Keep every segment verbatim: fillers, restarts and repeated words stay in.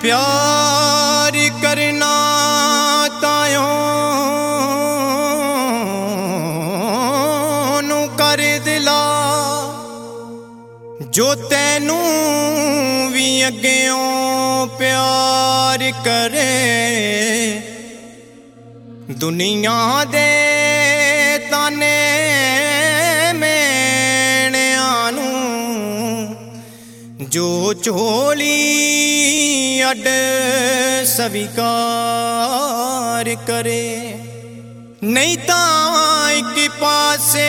प्यार करना तायों नू कर दिला जो तैनू भी अग्गेयों प्यार करे। दुनिया दे ताने मेणियां जो झोली अड स्वीकार करे। नहीं तां इक पासे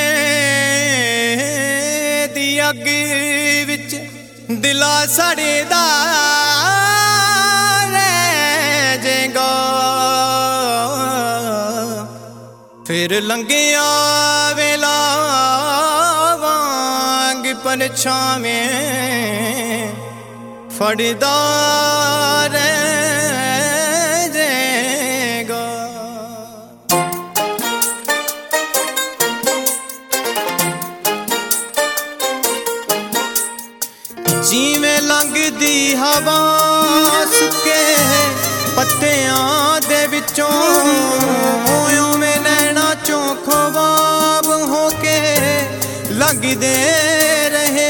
दी अग विच दिला सड़दा रह जाएगा। फिर लंघिया वेला वांग परछावें फड़दा रह जाएगा। जिवें लंघदी हवा सुके पत्तियां दे विचों उवें नैना चों ख्वाब होके लंघदे रहे।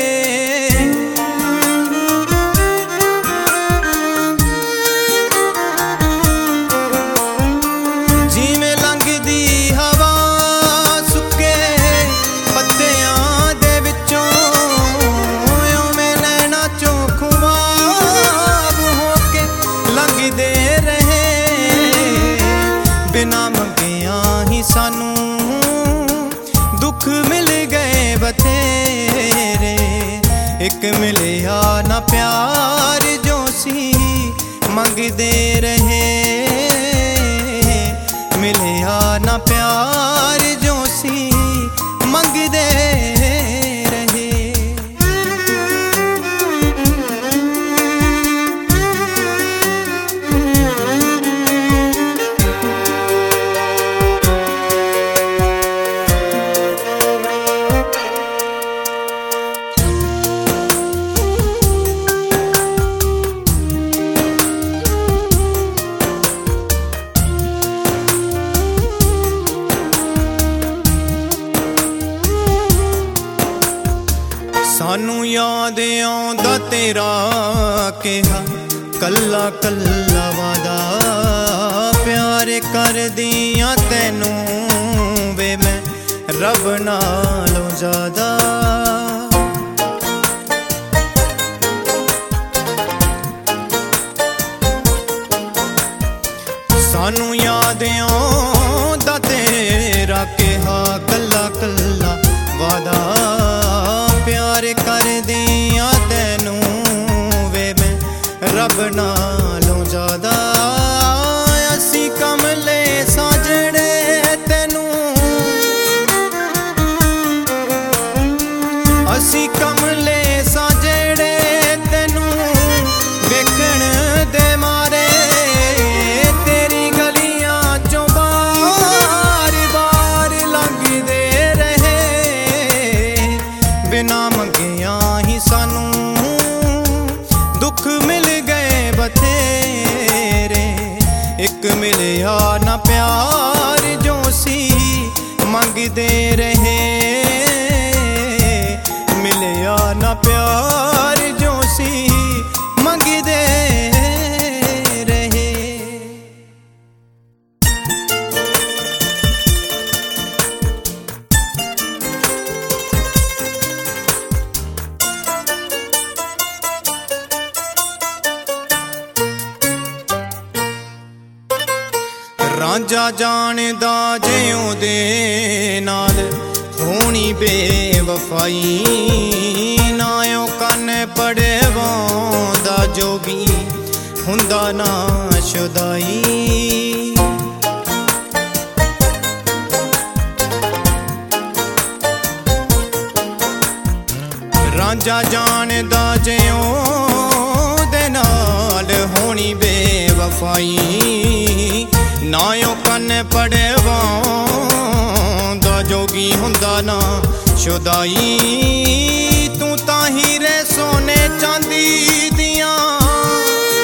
जिवें लंघदी हवा सुके पत्तियां दे विचों उवें नैना चों ख्वाब होके लंघदे रहे। बिना मंगिया ही सानू दुख मिल गए बथेरे। एक मिलिया ना प्यार जो सी मंगदे रहे। मिलिया ना प्यार जो सी मंगदे रहे। सानू याद आउंदा तेरा कहा कल्ला कल्ला वादा। प्यार कर दियां तैनू वे मैं रब नालों ज्यादा। सानू याद आउंदा तेरा कहा कल्ला कल्ला वादा। प्यार कर दियां तैनू वे मैं रब नालों ज्यादा। असी कमले साजड़े तैनू असी कमले साजड़े तैनू वेखण दे मारे। तेरी गलियां चों बार बार लंघदे रहे। बिना मंगिया ही सानू दुख मिल गए बथेरे। एक मिलिया ना प्यार जो सी मंगदे रहे। मिलिया ना प्यार जो सी मंगदे रहे। रांझा जानदा जे ओदे नाल होनी बेवफाई। नायों कन पड़वांदा जोगी हुंदा ना शुदाई। रांझा जानदा जे ओदे नाल होनी बेवफाई। नायों कन पड़वांदा जोगी हुंदा ना शुदाई। तू तां हीरे सोने चांदी दियां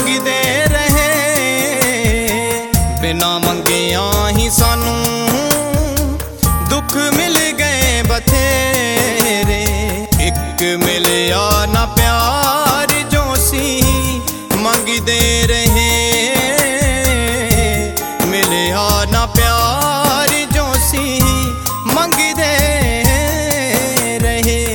मंगदे रहे बिना मंगिया ही सानू दुख मिल गए बथेरे। एक मिलिया ना प्यार जो सी मंगदे रहे, मिलिया ना प्यार जो सी मंगदे रहे।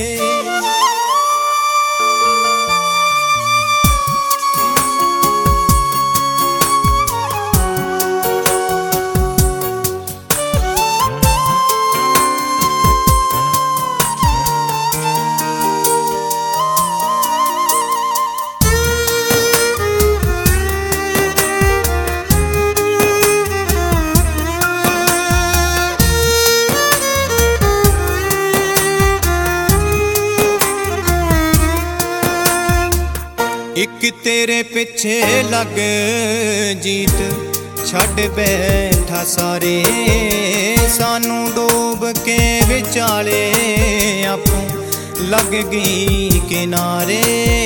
एक तेरे पिछे लग जीत छड़ बैठा सारे, सानू डोब के विचाले आपूं लग गई किनारे।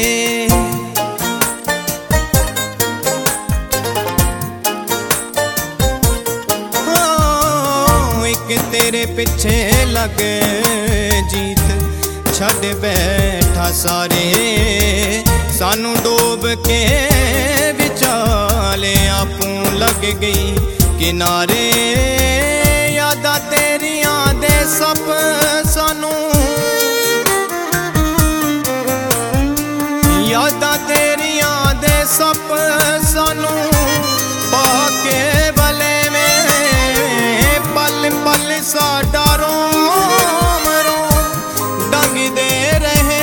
हाँ, एक तेरे पिछे लग जीत छड़ बैठा सारे, सानू डोब के विचाले आपूं लग गई किनारे। यादां तेरियां दे सप सानू, यादां तेरियां दे सप सानू पाके भले में पल पल साडा रोम रोम डंगदे रहे।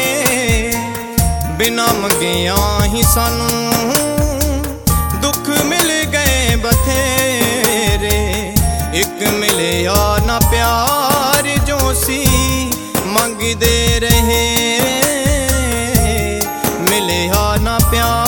बिना मंगिया ही सानू दुख मिल गए बथेरे। एक मिलिया ना प्यार जो सी मंगदे रहे, मिलिया ना प्यार